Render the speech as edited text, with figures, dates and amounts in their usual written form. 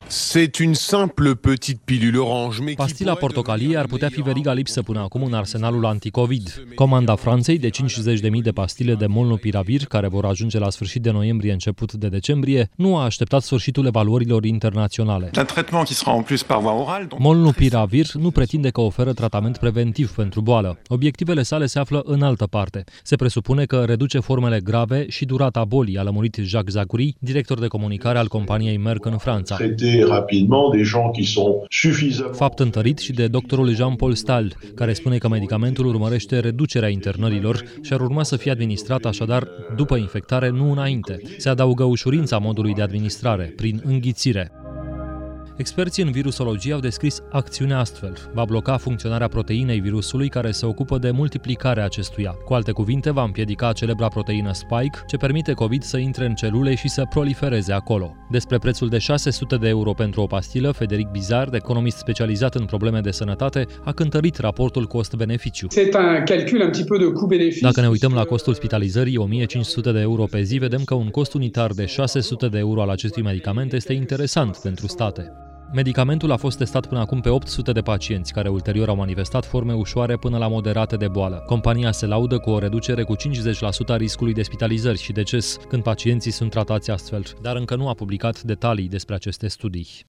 C'est une simple petite pilule orange, mais Pastila portocalie ar putea fi veriga lipsă până acum în arsenalul anticovid. Comanda Franței de 50.000 de pastile de molnupiravir, care vor ajunge la sfârșit de noiembrie, început de decembrie, nu a așteptat sfârșitul evaluărilor internaționale. Molnupiravir nu pretinde că oferă tratament preventiv pentru boală. Obiectivele sale se află în altă parte. Se presupune că reduce formele grave și durata bolii, a lămurit Jacques Zaguri, director de comunicare al companiei Merck în Franța. Fapt întărit și de doctorul Jean-Paul Stahl, care spune că medicamentul urmărește reducerea internărilor și ar urma să fie administrat așadar după infectare, nu înainte. Se adaugă ușurința modului de administrare, prin înghițire. Experții în virusologie au descris acțiunea astfel. Va bloca funcționarea proteinei virusului care se ocupă de multiplicarea acestuia. Cu alte cuvinte, va împiedica celebra proteină spike, ce permite COVID să intre în celule și să prolifereze acolo. Despre prețul de 600 de euro pentru o pastilă, Frédéric Bizard, economist specializat în probleme de sănătate, a cântărit raportul cost-beneficiu. Dacă ne uităm la costul spitalizării, 1500 de euro pe zi, vedem că un cost unitar de 600 de euro al acestui medicament este interesant pentru state. Medicamentul a fost testat până acum pe 800 de pacienți, care ulterior au manifestat forme ușoare până la moderate de boală. Compania se laudă cu o reducere cu 50% a riscului de spitalizări și deces când pacienții sunt tratați astfel, dar încă nu a publicat detalii despre aceste studii.